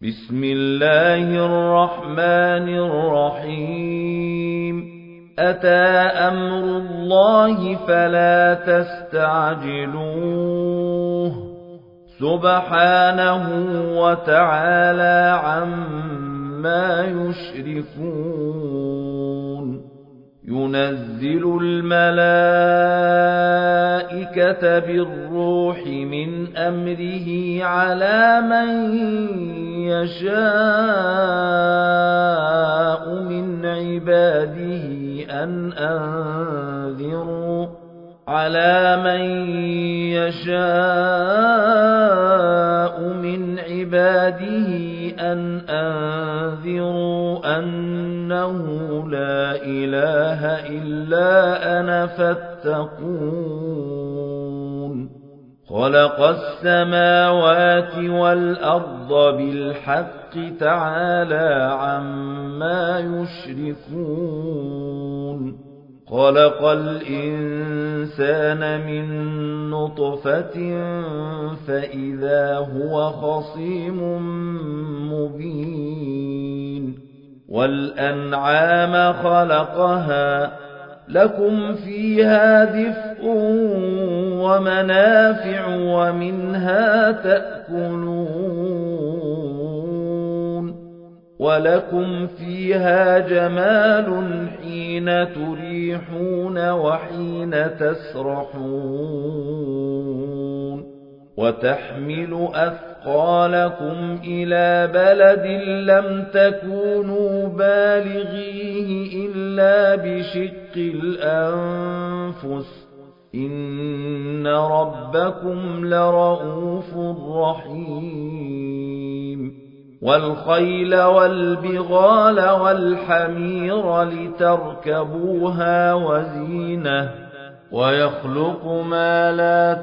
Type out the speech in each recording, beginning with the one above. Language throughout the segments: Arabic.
بسم الله الرحمن الرحيم أتى أمر الله فلا تستعجلوه سبحانه وتعالى عما يشركون ينزل الملائكة بالروح من أمره على من يشاء من عباده أن أنذروا أنه لا إله إلا أنا فاتقون خلق السماوات والأرض بالحق تعالى عما يشركون خلق الإنسان من نطفة فإذا هو خصيم مبين والأنعام خلقها لكم فيها دفء ومنافع ومنها تأكلون ولكم فيها جمال حين تريحون وحين تسرحون وتحمل أثقالكم إلى بلد لم تكونوا بالغيه إلا بشق الأنفس إن ربكم لرؤوف رحيم والخيل والبغال والحمير لتركبوها وزينة ويخلق ما لا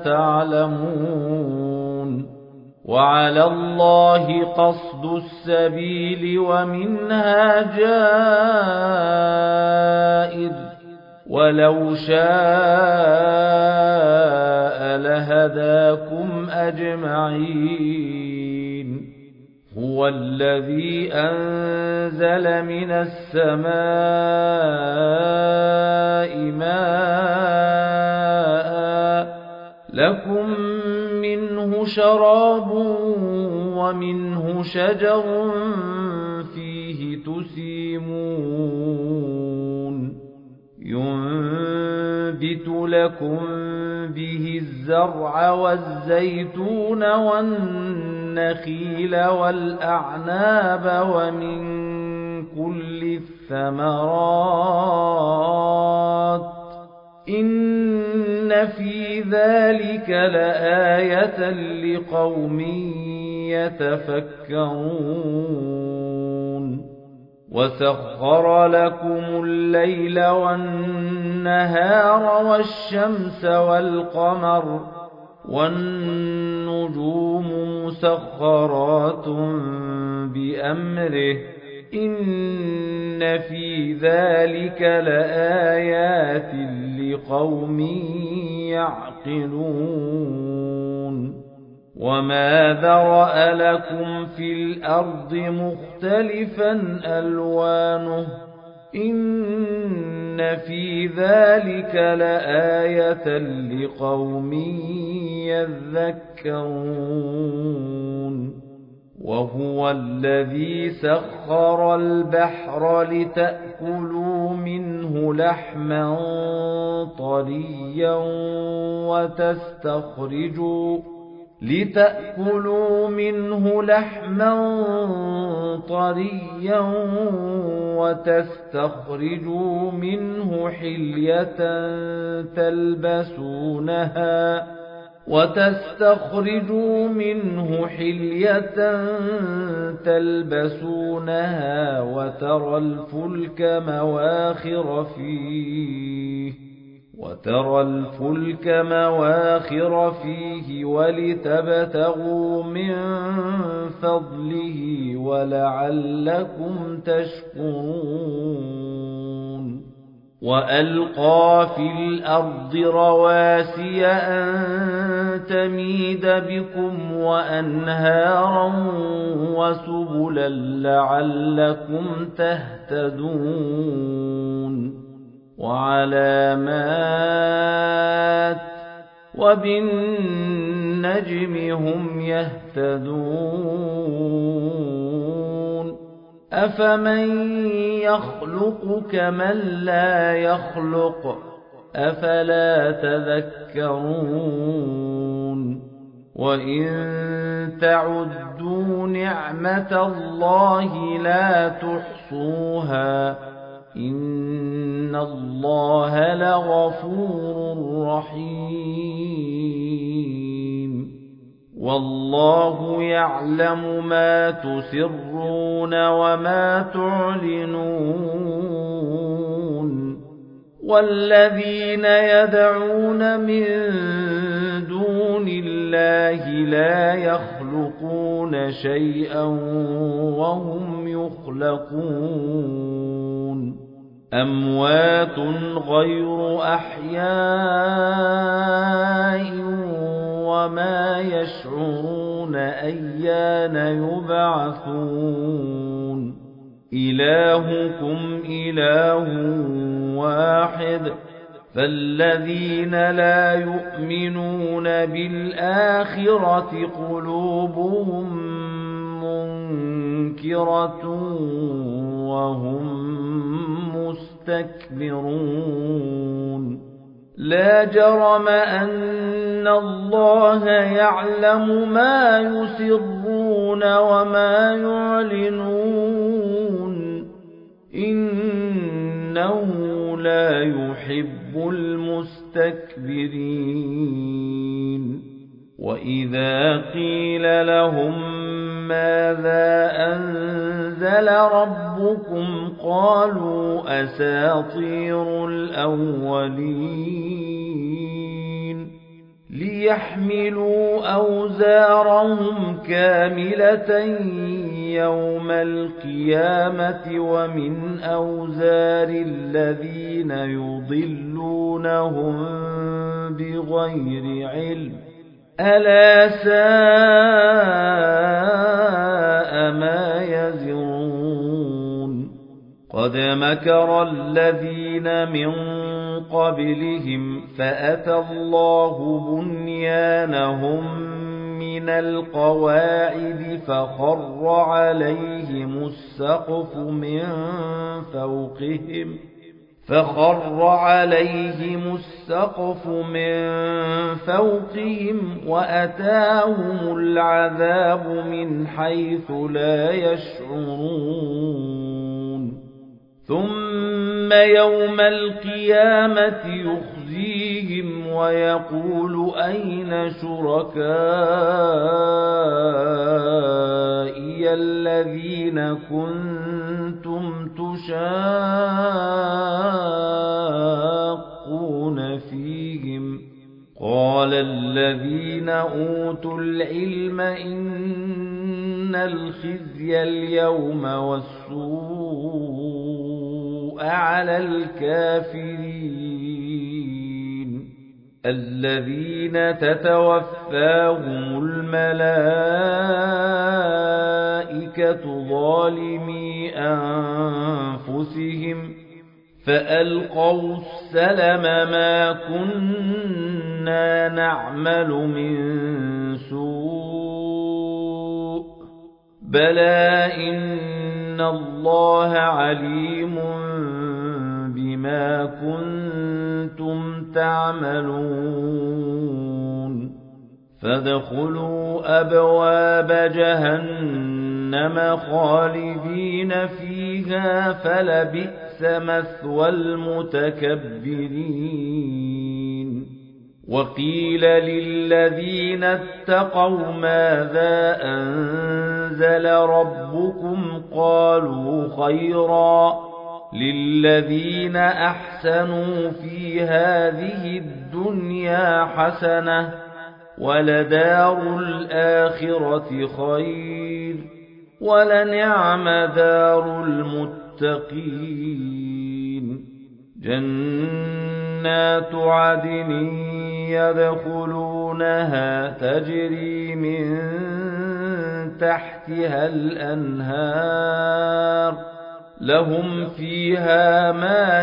تعلمون وعلى الله قصد السبيل ومنها جائر ولو شاء لهداكم أجمعين هو الذي أنزل من السماء ماء لكم منه شراب ومنه شجر فيه تسيمون ينبت لكم به الزرع والزيتون والنخيل والأعناب ومن كل الثمرات إن في ذلك لآية لقوم يتفكرون وسخر لكم الليل والنهار والشمس والقمر والنجوم مسخرات بأمره إن في ذلك لآيات لقوم يعقلون وما ذرأ لكم في الأرض مختلفا ألوانه إن في ذلك لآية لقوم يذكرون وهو الذي سخر البحر لتأكلوا منه لحما طريا وتستخرجوا منه حلية تلبسونها وترى الفلك مواخر فيه ولتبتغوا من فضله ولعلكم تشكرون وألقى في الأرض رواسي أن تميد بكم وأنهارا وسبلا لعلكم تهتدون وعلامات وبالنجم هم يهتدون أفمن يخلق كمن لا يخلق أفلا تذكرون وإن تعدوا نعمة الله لا تحصوها إن الله لغفور رحيم والله يعلم ما تسرون وما تعلنون والذين يدعون من دون الله لا يخلقون شيئا وهم يخلقون أموات غير أحياء وما يشعرون أيان يبعثون إلهكم إله واحد فالذين لا يؤمنون بالآخرة قلوبهم منكرة وهم مستكبرون لا جرم أن الله يعلم ما يسرون وما يعلنون إنه لا يحب المستكبرين وإذا قيل لهم ماذا أنزل ربكم قالوا أساطير الأولين ليحملوا أوزارهم كاملة يوم القيامة ومن أوزار الذين يضلونهم بغير علم ألا ساء ما يزرون قد مكر الذين من قبلهم فأتى الله بنيانهم من القواعد فخر عليهم السقف من فوقهم وأتاهم العذاب من حيث لا يشعرون ثم يوم القيامة يخزيهم ويقول أين شركائي الذين كنتم تشاقون فيهم قال الذين أوتوا العلم إن الخزي اليوم والسوء على الكافرين الذين تتوفاهم الملائكة ظالمي أنفسهم فألقوا السلم ما كنا نعمل من سوء بلى إن الله عليم بما كنتم تعملون فادخلوا أبواب جهنم خالدين فيها فلبئس مثوى المتكبرين وقيل للذين اتقوا ماذا أنزل ربكم قالوا خيرا للذين أحسنوا في هذه الدنيا حسنة ولدار الآخرة خير ولنعم دار المتقين جنات عدن يدخلونها تجري من تحتها الأنهار لهم فيها ما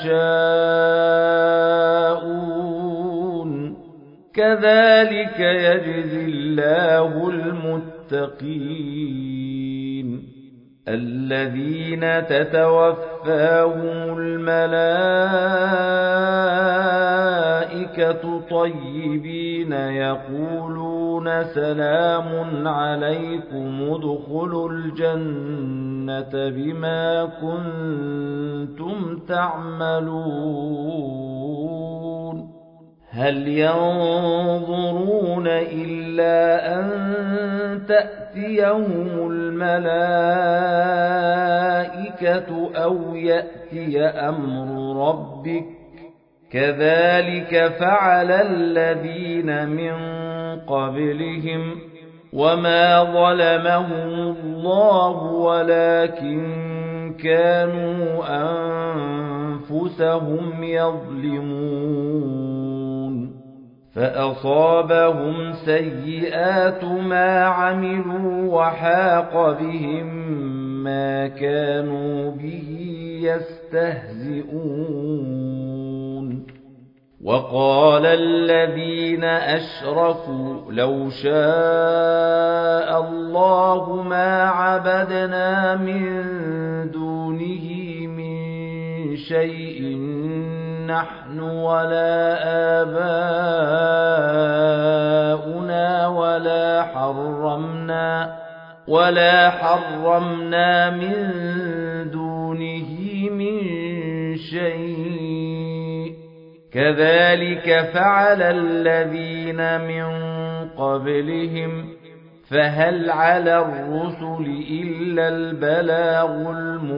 يشاءون كذلك يجزي الله المتقين الذين تتوفاهم الملائكة طيبين يقولون سلام عليكم ادخلوا الجنة بما كنتم تعملون هل ينظرون إلا أن تأتيهم الملائكة أو يأتي أمر ربك كذلك فعل الذين من قبلهم وما ظلمهم الله ولكن كانوا أنفسهم يظلمون فأصابهم سيئات ما عملوا وحاق بهم ما كانوا به يستهزئون وقال الذين أشركوا لو شاء الله ما عبدنا من دونه من شيء نحن ولا آباؤنا ولا حرمنا من دونه من شيء كذلك فعل الذين من قبلهم فهل على الرسل إلا البلاغ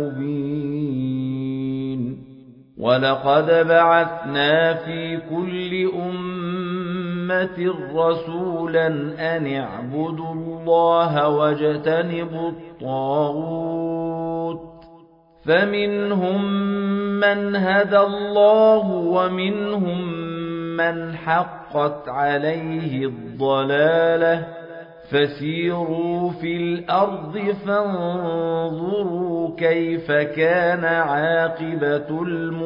المبين ولقد بعثنا في كل أمة رسولا أن اعبدوا الله واجتنبوا الطاغوت فمنهم من هدى الله ومنهم من حقت عليه الضلالة فسيروا في الأرض فانظروا كيف كان عاقبة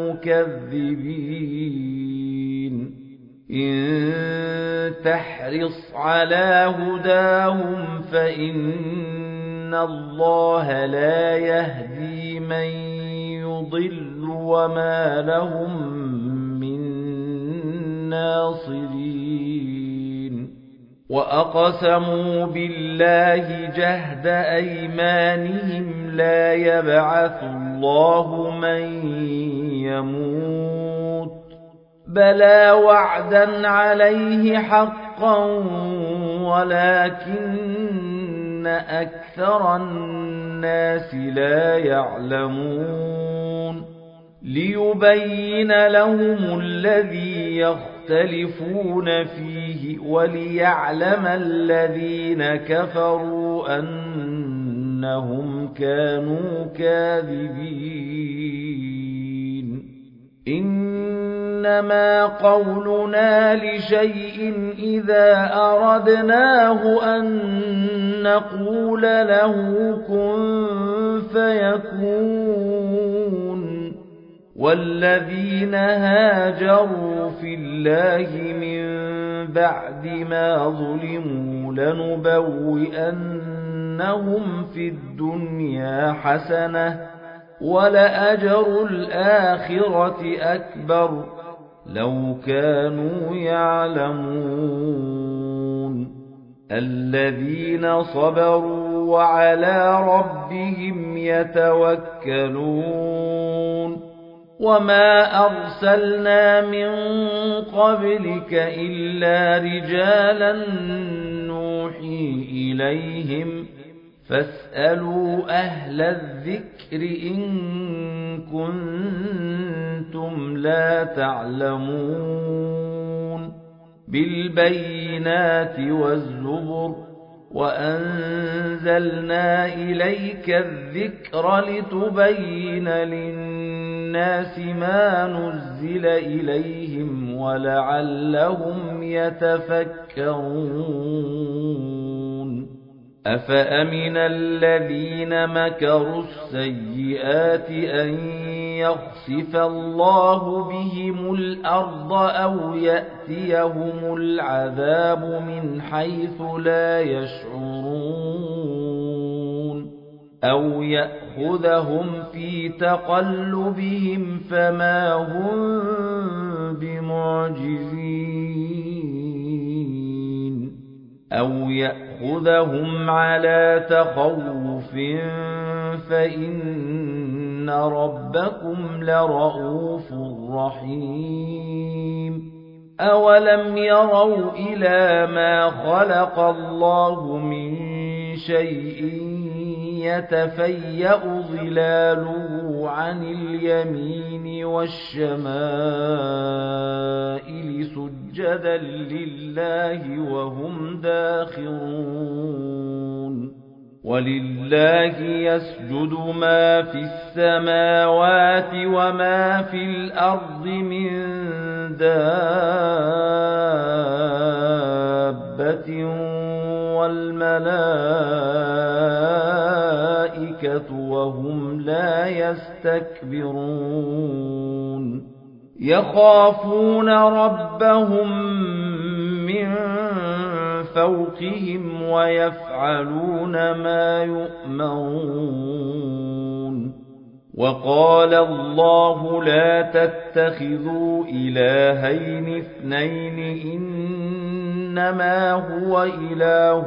المكذبين إن تحرص على هداهم فإن الله لا يهدي من يضل وما لهم من ناصرين وأقسموا بالله جهد أيمانهم لا يبعث الله من يموت بلى وعدا عليه حقا ولكن أكثر الناس لا يعلمون ليبين لهم الذي يختلفون فيه وليعلم الذين كفروا أنهم كانوا كاذبين إنما قولنا لشيء إذا أردناه أن نقول له كن فيكون والذين هاجروا في الله من بعد ما ظلموا لنبوئنهم في الدنيا حسنة ولأجر الآخرة أكبر لو كانوا يعلمون الذين صبروا وعلى ربهم يتوكلون وما أرسلنا من قبلك إلا رجالا نوحي إليهم فاسألوا أهل الذكر إن كنتم لا تعلمون بالبينات والزبر وأنزلنا إليك الذكر لتبين للناس للناس ما نزل إليهم ولعلهم يتفكرون أفأمن الذين مكروا السيئات أن يخسف الله بهم الأرض أو يأتيهم العذاب من حيث لا يشعرون أو يأخذهم في تقلبهم فما هم بمعجزين أو يأخذهم على تخوف فإن ربكم لرءوف رحيم أولم يروا إلى ما خلق الله من شيء يتفيأ ظلاله عن اليمين والشمائل سجدا لله وهم داخرون ولله يسجد ما في السماوات وما في الأرض من دابة والملائكة وهم لا يستكبرون يخافون ربهم من فوقهم ويفعلون ما يؤمرون وقال الله لا تتخذوا إلهين اثنين إنما هو إله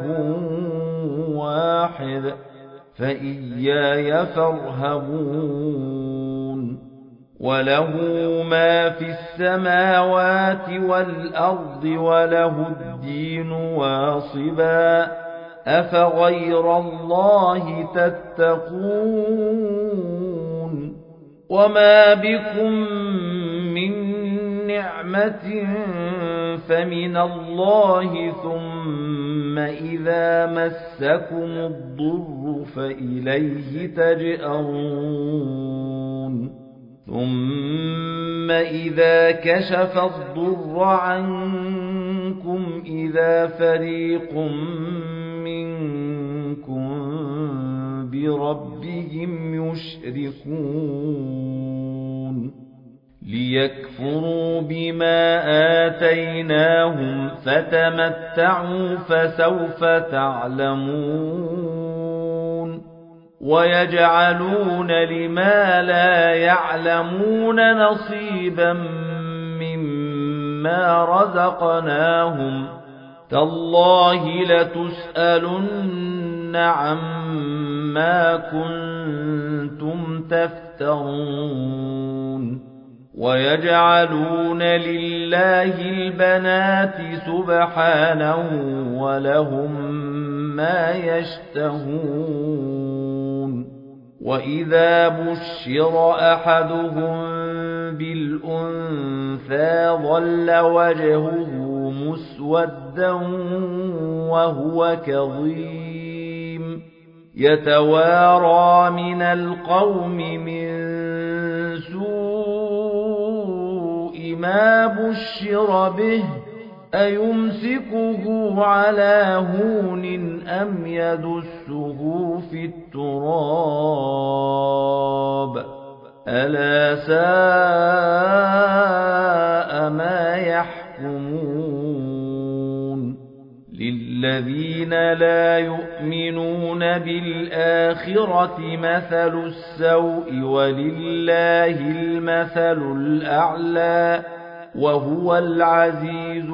واحد فإياي فارهبون وله ما في السماوات والأرض وله الدين واصبا أفغير الله تتقون وما بكم من نعمة فمن الله ثم إذا مسكم الضر فإليه تجأرون ثم إذا كشف الضر عنكم إذا فريق منكم بربهم يشركون ليكفروا بما آتيناهم فتمتعوا فسوف تعلمون ويجعلون لما لا يعلمون نصيبا مما رزقناهم تالله لتسألن عما كنتم تفترون ويجعلون لله البنات سبحانه ولهم ما يشتهون وإذا بشر أحدهم بالأنثى ظل وجهه مسودا وهو كظيم يتوارى من القوم من سوء ما بشر به أيمسكه على هون أم يدسه في التراب ألا ساء ما يحكمون للذين لا يؤمنون بالآخرة مثل السوء ولله المثل الأعلى وهو العزيز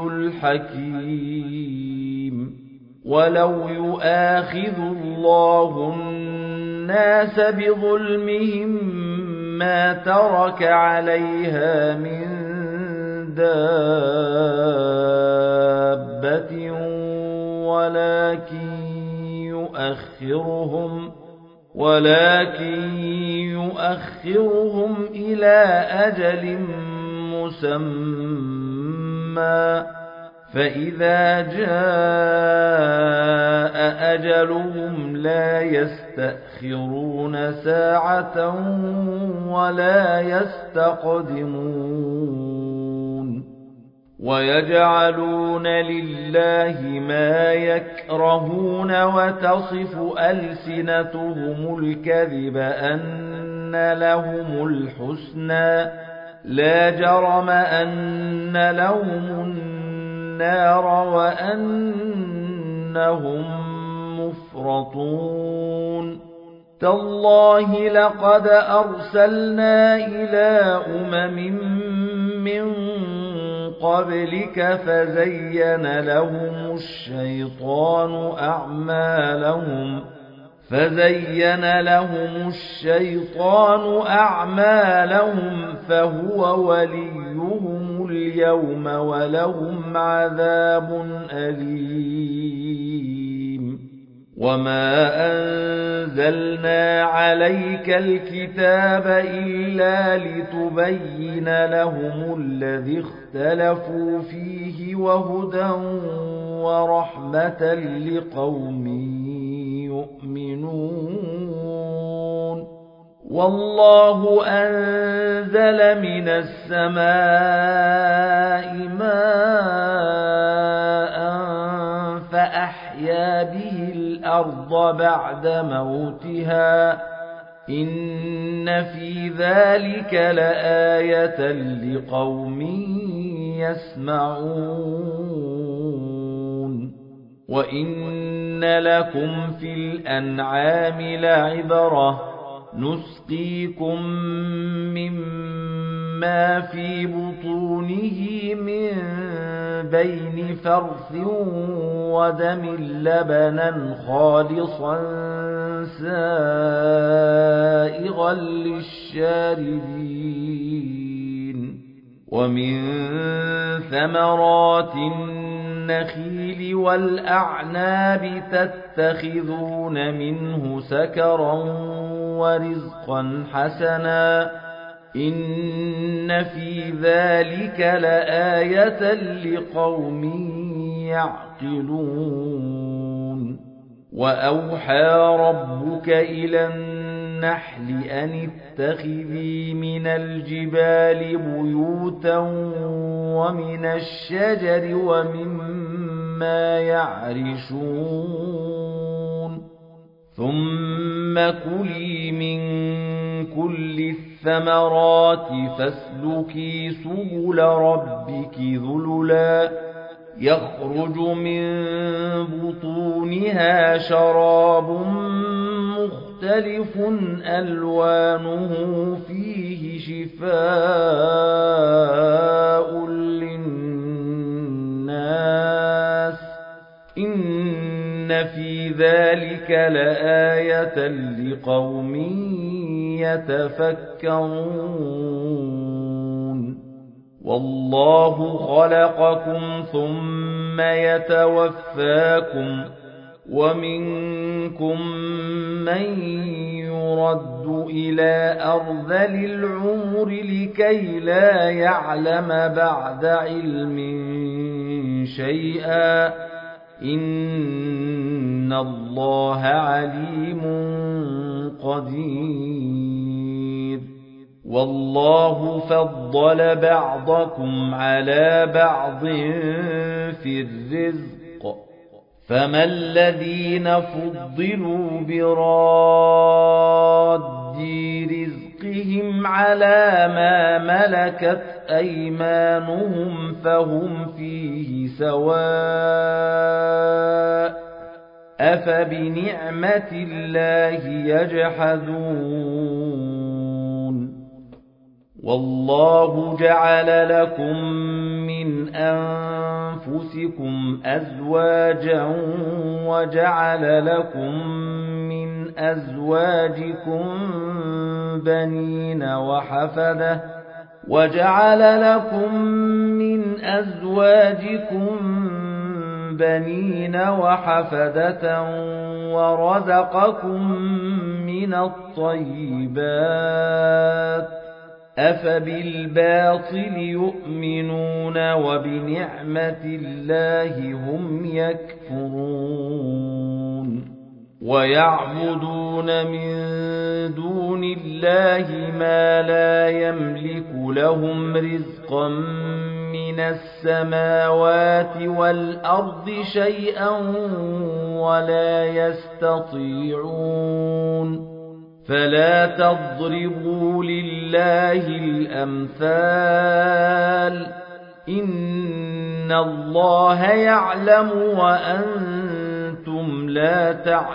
الحكيم ولو يؤاخذ الله الناس بظلمهم ما ترك عليها من دابة ولكن يؤخرهم إلى أجل مسمى فإذا جاء أجلهم لا يستأخرون ساعة ولا يستقدمون ويجعلون لله ما يكرهون وتصف ألسنتهم الكذب أن لهم الحسنى لا جرم أن لهم النار وأنهم مفرطون تالله لقد أرسلنا إلى من قبلك فزين لهم الشيطان أعمالهم فهو وليهم اليوم ولهم عذاب أليم وما أنزلنا عليك الكتاب إلا لتبين لهم الذي اختلفوا فيه وهدى ورحمة لقوم يؤمنون والله أنزل من السماء ماء فأحيا به الأرض بعد موتها إن في ذلك لآية لقوم يسمعون وإن لكم في الأنعام لعبرة نسقيكم مما في بطونه من بين فرث ودم لبنا خالصا سائغا للشاربين ومن ثمرات النخيل والأعناب تتخذون منه سكرا ورزقا حسنا إن في ذلك لآية لقوم يعقلون وأوحى ربك إلى النحل أن اتخذي من الجبال بيوتا ومن الشجر ومما يعرشون ثم كلي من كل الثمرات فاسلكي سبل ربك ذللا يخرج من بطونها شراب مختلف ألوانه فيه شفاء للناس إن في ذلك لآية لقوم يتفكرون والله خلقكم ثم يتوفاكم ومنكم من يرد إلى أرذل العمر لكي لا يعلم بعد علم شيئا إن الله عليم قدير والله فضل بعضكم على بعض في الرزق فما الذين فضلوا براد رزقهم على ما ملكت أيمانهم فهم فيه سواء أفبنعمة الله يجحدون والله جعل لكم من أنفسكم أزواجا وجعل لكم من أزواجكم بنين وحفدة ورزقكم من الطيبات أفبالباطل يؤمنون وبنعمة الله هم يكفرون ويعبدون من دون الله ما لا يملك لهم رزقا من السماوات والأرض شيئا ولا يستطيعون فلا تضربوا لله الأمثال إن الله يعلم وأنتم لا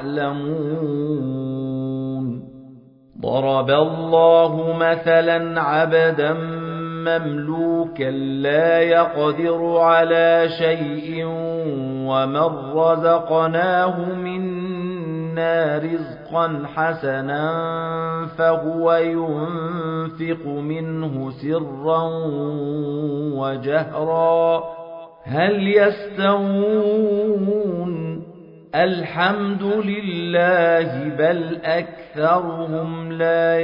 تعلمون ضرب الله مثلا عبدا مملوكا لا يقدر على شيء ومن رزقناه منا رزقا حسنا فهو ينفق منه سرا وجهرا هل يستوون الحمد لله بل أكثرهم لا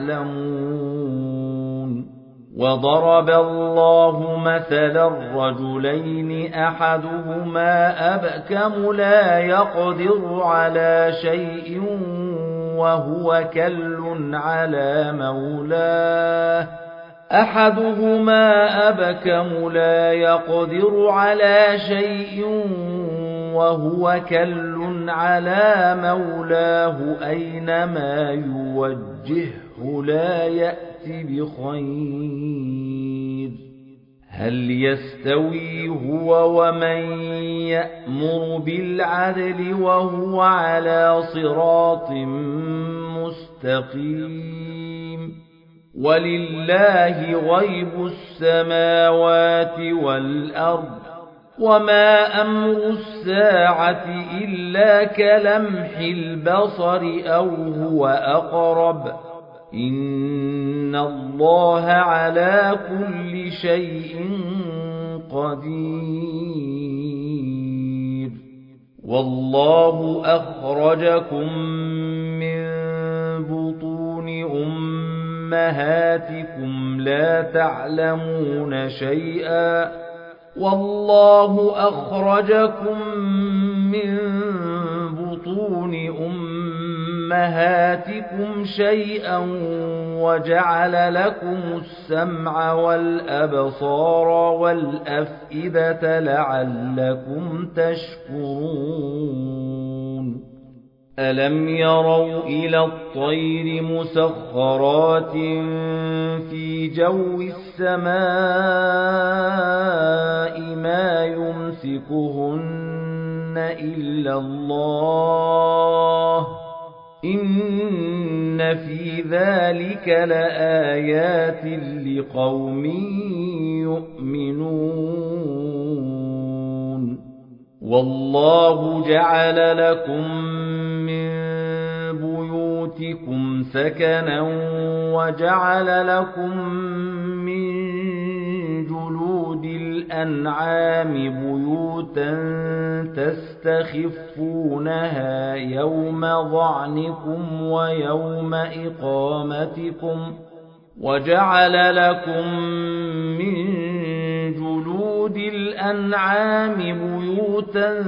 يعلمون وضرب الله مثلا رجلين أحدهما أبكم لا يقدر على شيء وهو كل على مولاه أينما يوجهه لا يأتي بخير هل يستوي هو ومن يأمر بالعدل وهو على صراط مستقيم ولله غيب السماوات والأرض وما أمر الساعة إلا كلمح البصر أو هو أقرب إن الله على كل شيء قدير والله أخرجكم من بطون أمهاتكم لا تعلمون شيئا والله أخرجكم من بطون أمهاتكم شيئا وجعل لكم السمع والأبصار والأفئدة لعلكم تشكرون ألم يروا إلى الطير مسخرات في جو السماء ما يمسكهن إلا الله إن في ذلك لآيات لقوم يؤمنون والله جعل لكم من بيوتكم سكنا وجعل لكم من جلود الأنعام بيوتا تستخفونها يوم ظعنكم ويوم إقامتكم وجعل لكم من جلود الأنعام بيوتا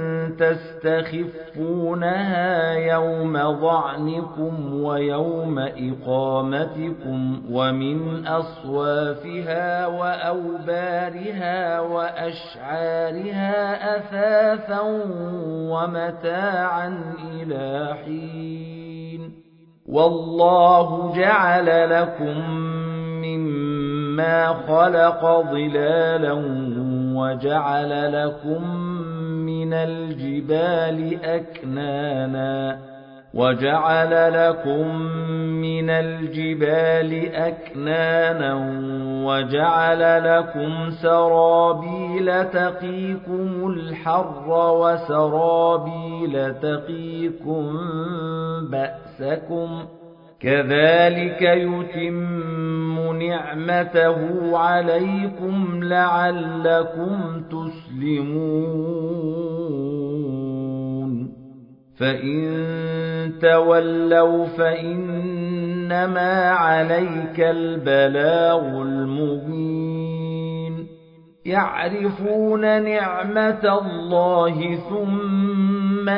تستخفونها يوم ظعنكم ويوم إقامتكم ومن أصوافها وأوبارها وأشعارها أثاثا ومتاعا إلى حين والله جعل لكم مما خلق ظلالا وجعل لكم من الجبال أكنانا وجعل لكم سرابيل تقيكم الحر وسرابيل تقيكم بأسكم كذلك يتم نعمته عليكم لعلكم تسلمون فإن تولوا فإن إنما عليك البلاغ المبين يعرفون نعمة الله ثم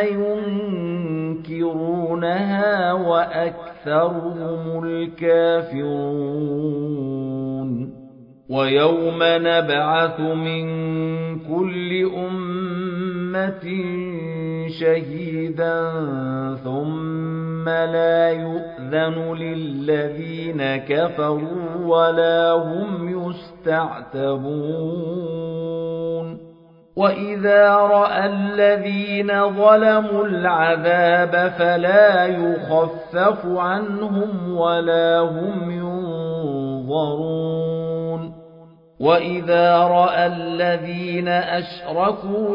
ينكرونها وأكثرهم الكافرون ويوم نبعث من كل أمة شهيدا ثم لا يؤذن للذين كفروا ولا هم يستعتبون وإذا رأى الذين ظلموا العذاب فلا يخفف عنهم ولا هم ينظرون وإذا رأى الذين أشركوا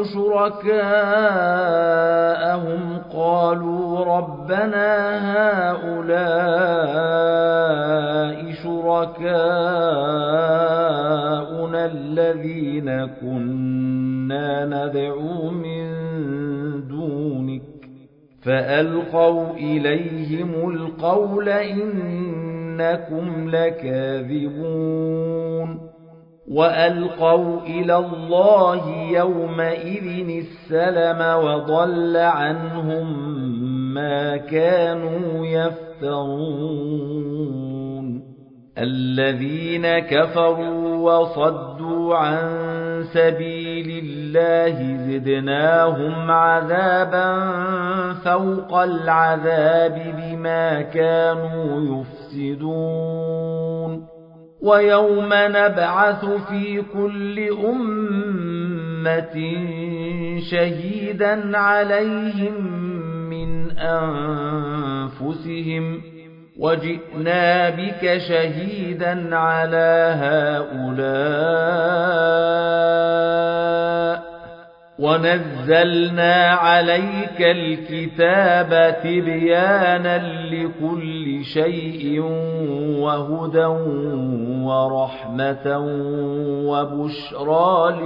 شركاءهم قالوا ربنا هؤلاء شركاؤنا الذين كنا ندعو من دونك فألقوا إليهم القول إنكم لكاذبون وألقوا إلى الله يومئذ السلم وضل عنهم ما كانوا يفترون الذين كفروا وصدوا عن سبيل الله زدناهم عذابا فوق العذاب بما كانوا يفسدون ويوم نبعث في كل أمة شهيدا عليهم من أنفسهم وجئنا بك شهيدا على هؤلاء ونزلنا عليك الكتاب تبيانا لكل شيء وهدى ورحمة وبشرى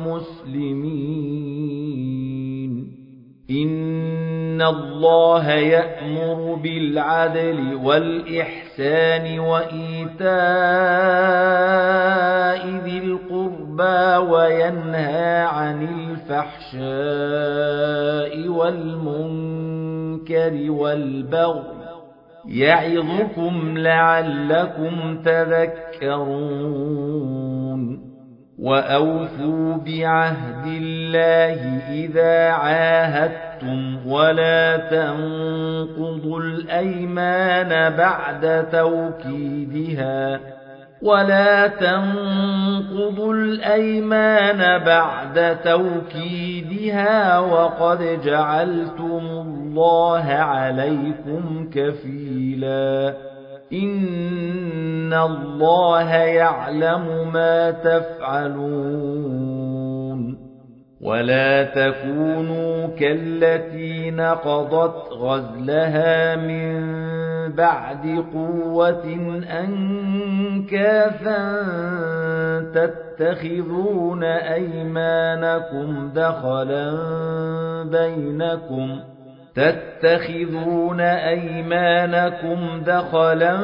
للمسلمين إن الله يأمر بالعدل والإحسان وإيتاء ذي القربى وينهى عن الفحشاء والمنكر والبغي يعظكم لعلكم تذكرون وأوفوا بعهد الله إذا عاهدتم ولا تنقضوا الأيمان بعد توكيدها وقد جعلتم الله عليكم كفيلا إن الله يعلم ما تفعلون ولا تكونوا كالتي نقضت غزلها من بعد قوة أنكاثا تتخذون أيمانكم دخلا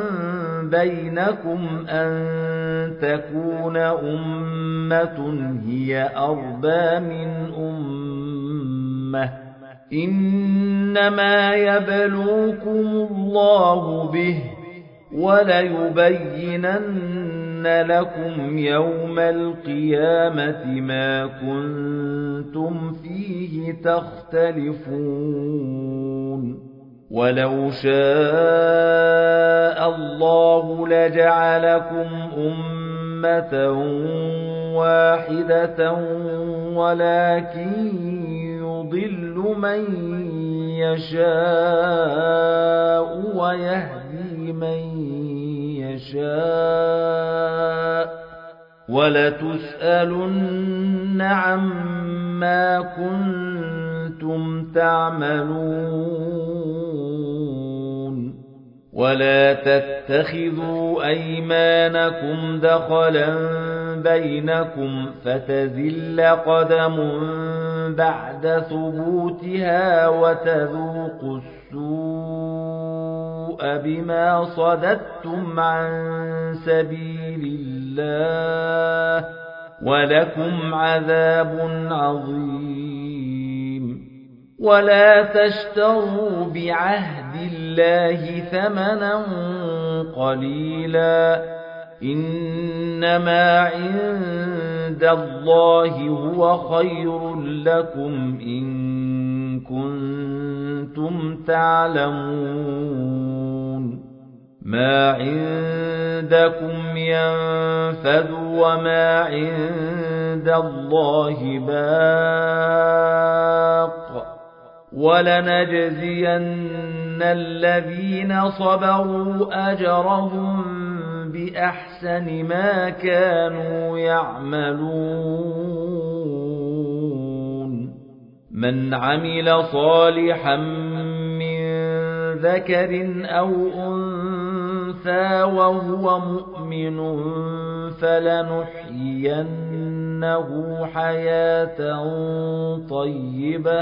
بينكم أن تكون أمة هي أربى من أمة إنما يبلوكم الله به وليبينن لكم يوم القيامة ما كنتم فيه تختلفون ولو شاء الله لجعلكم أمة واحدة ولكن يضل من يشاء ويهدي من يشاء ولتسألن عما كنتم تعملون ولا تتخذوا أيمانكم دخلا بينكم فتزل قدم بعد ثبوتها وتذوقوا السوء السوء بما صددتم عن سبيل الله ولكم عذاب عظيم ولا تشتروا بعهد الله ثمنا قليلا إنما عند الله هو خير لكم إن كنتم تعلمون ما عندكم ينفد وما عند الله باق ولنجزين الذين صبروا أجرهم بأحسن ما كانوا يعملون من عمل صالحا من ذكر أو أنثى وهو مؤمن فلنحيينه حياة طيبة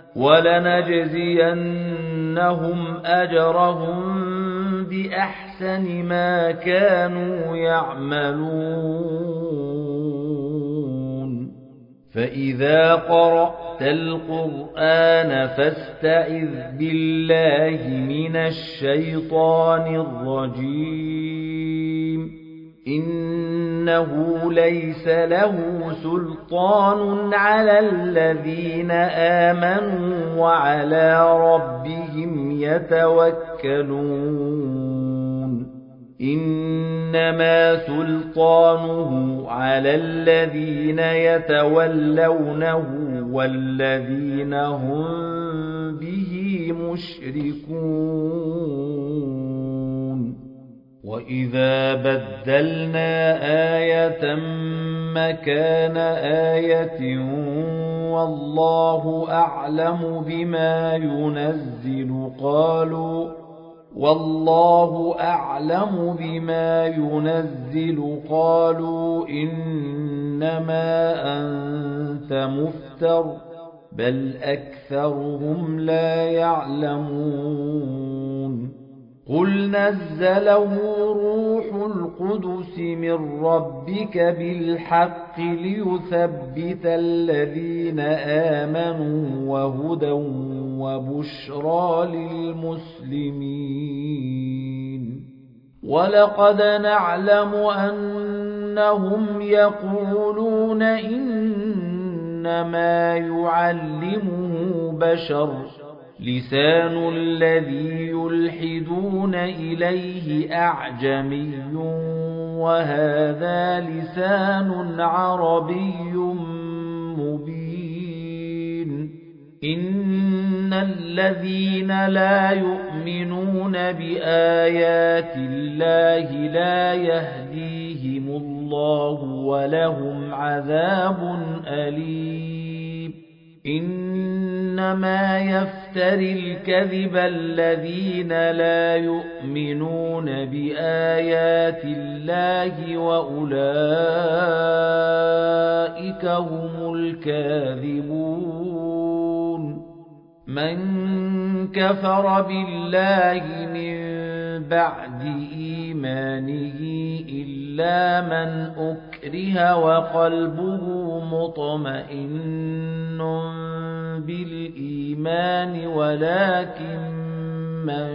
ولنجزينهم أجرهم بأحسن ما كانوا يعملون فإذا قرأت القرآن فاستعذ بالله من الشيطان الرجيم إنه ليس له سلطان على الذين آمنوا وعلى ربهم يتوكلون إنما سلطانه على الذين يتولونه والذين هم به مشركون وإذا بدلنا آية مكان آية والله أعلم بما ينزل قالوا إنما أنت مفتر بل أكثرهم لا يعلمون قل نزله روح القدس من ربك بالحق ليثبت الذين آمنوا وهدى وبشرى للمسلمين ولقد نعلم أنهم يقولون إنما يعلمه بشر لسان الذي يلحدون إليه أعجمي وهذا لسان عربي مبين إن الذين لا يؤمنون بآيات الله لا يهديهم الله ولهم عذاب أليم إنما يفتري الكذب الذين لا يؤمنون بآيات الله وأولئك هم الكاذبون من كفر بالله من بعد إيمانه إلا من أكره وقلبه مطمئن بالإيمان ولكن من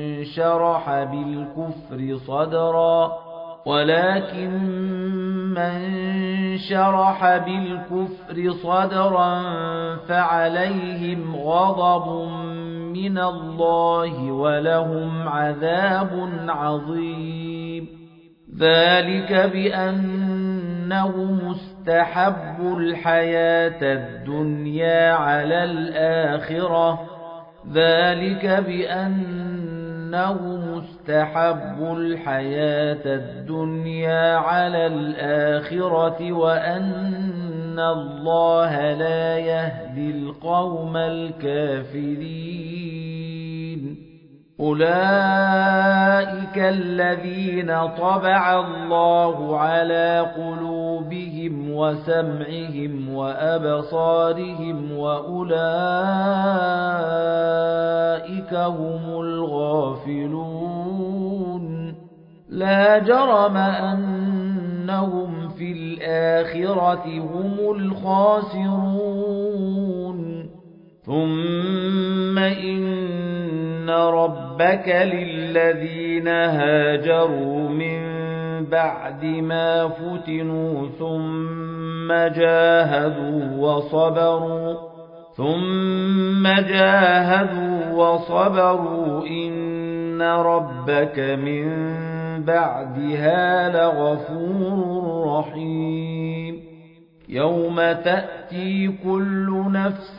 شرح بالكفر صدرا فعليهم غضب من الله ولهم عذاب عظيم ذلك بأنه مستحب الحياة الدنيا على الآخرة وأن الله لا يهدي القوم الكافرين أولئك الذين طبع الله على قلوبهم وسمعهم وأبصارهم وأولئك هم الغافلون لا جرم أنهم في الآخرة هم الخاسرون ثم إن ربك للذين هاجروا من بعد ما فتنوا ثم جاهدوا وصبروا إن ربك من بعدها لغفور رحيم يوم تأتي كل نفس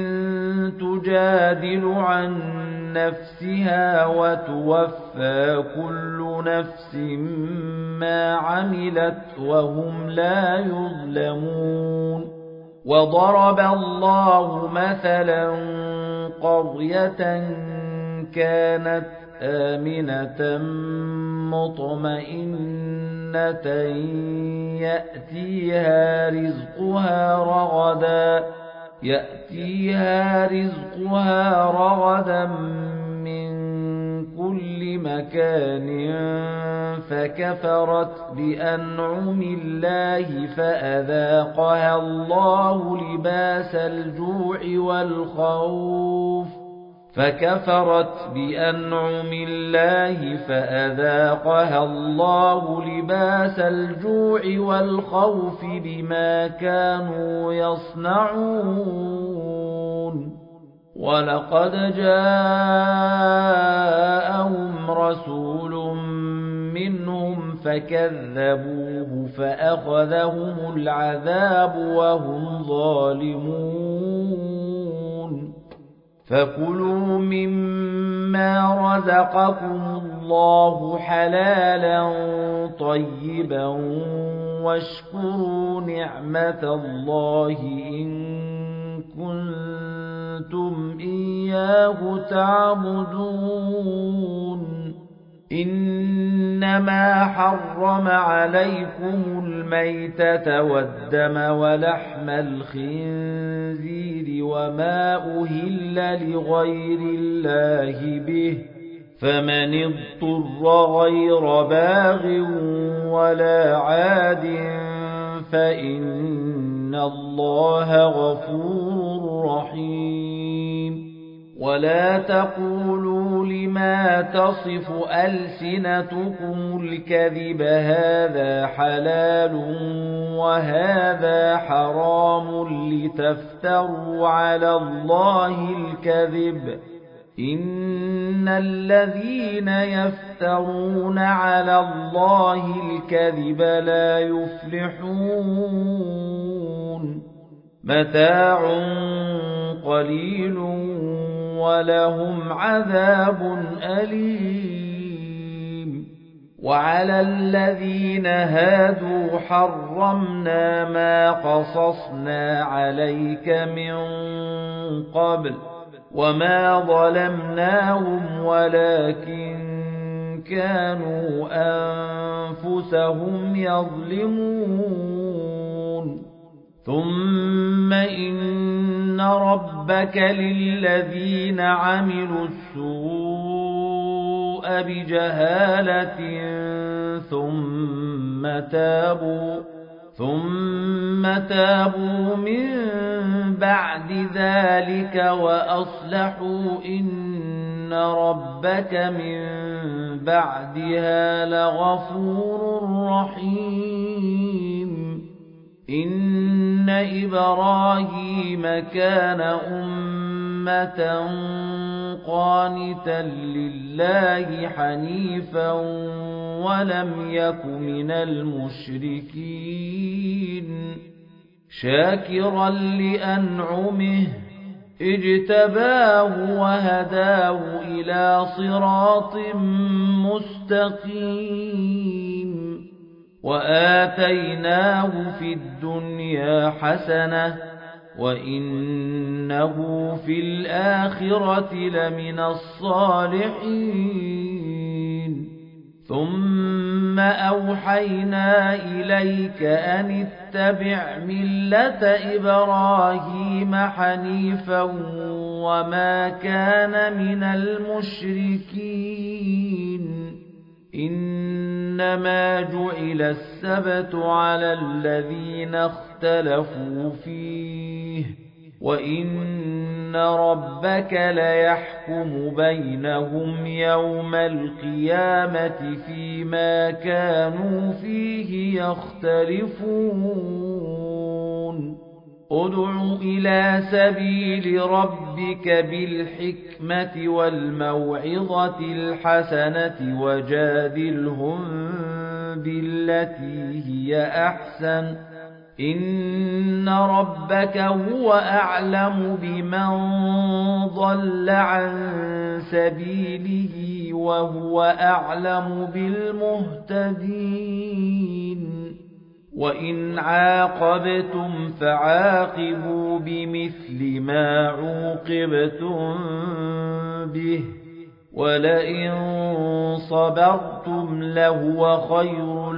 تجادل عن نفسها وتوفى كل نفس ما عملت وهم لا يظلمون وضرب الله مثلا قرية كانت آمنة مطمئنة يأتيها رزقها رغدا من كل مكان فكفرت بأنعم الله فأذاقها الله لباس الجوع والخوف بما كانوا يصنعون ولقد جاءهم رسول منهم فكذبوه فأخذهم العذاب وهم ظالمون فكلوا مما رزقكم الله حلالا طيبا واشكروا نعمة الله إن كنتم إياه تعبدون إنما حرم عليكم الميتة والدم ولحم الخنزير وما أهل لغير الله به فمن اضطر غير باغ ولا عاد فإن الله غفور رحيم ولا تقولوا لما تصف ألسنتكم الكذب هذا حلال وهذا حرام لتفتروا على الله الكذب إن الذين يفترون على الله الكذب لا يفلحون متاع قليل ولهم عذاب أليم وعلى الذين هادوا حرمنا ما قصصنا عليك من قبل وما ظلمناهم ولكن كانوا أنفسهم يظلمون ثم إن ربك للذين عملوا السوء بجهالة ثم تابوا من بعد ذلك وأصلحوا إن ربك من بعدها لغفور رحيم إن إبراهيم كان أمة قانتا لله حنيفا ولم يك من المشركين شاكرا لأنعمه اجتباه وهداه إلى صراط مستقيم وآتيناه في الدنيا حسنة وَإِنَّهُ فِي الْآخِرَةِ لَمِنَ الصَّالِحِينَ ثُمَّ أَوْحَيْنَا إِلَيْكَ أَنِ اتَّبِعْ مِلَّةَ إِبْرَاهِيمَ حَنِيفًا وَمَا كَانَ مِنَ الْمُشْرِكِينَ إِنَّمَا جُعِلَ السَّبْتُ عَلَى الَّذِينَ اخْتَلَفُوا فِيهِ وَإِنَّ رَبَّكَ لَيَحْكُمُ بَيْنَهُمْ يَوْمَ الْقِيَامَةِ فِيمَا كَانُوا فِيهِ يَخْتَلِفُونَ ادْعُ إِلَى سَبِيلِ رَبِّكَ بِالْحِكْمَةِ وَالْمَوْعِظَةِ الْحَسَنَةِ وَجَادِلْهُم بِالَّتِي هِيَ أَحْسَنُ إِنَّ رَبَّكَ هُوَ أَعْلَمُ بِمَنْ ضَلَّ عَن سَبِيلِهِ وَهُوَ أَعْلَمُ بِالْمُهْتَدِينَ وَإِنْ عَاقَبْتُمْ فَعَاقِبُوا بِمِثْلِ مَا عُوقِبْتُمْ بِهِ وَلَئِن صَبَرْتُمْ لَهُوَ خَيْرٌ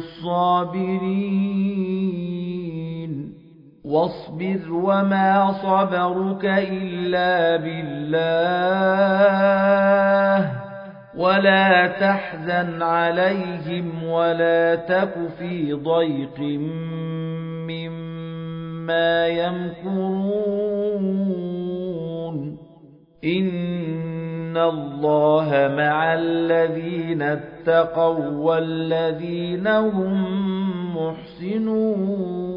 لِلصَّابِرِينَ وَاصْبِرْ وَمَا صَبَرُكَ إِلَّا بِاللَّهِ وَلَا تَحْزَنْ عَلَيْهِمْ وَلَا تَكُ فِي ضَيْقٍ مِّمَّا يَمْكُرُونَ إِنَّ اللَّهَ مَعَ الَّذِينَ اتَّقَوْا وَالَّذِينَ هُم مُّحْسِنُونَ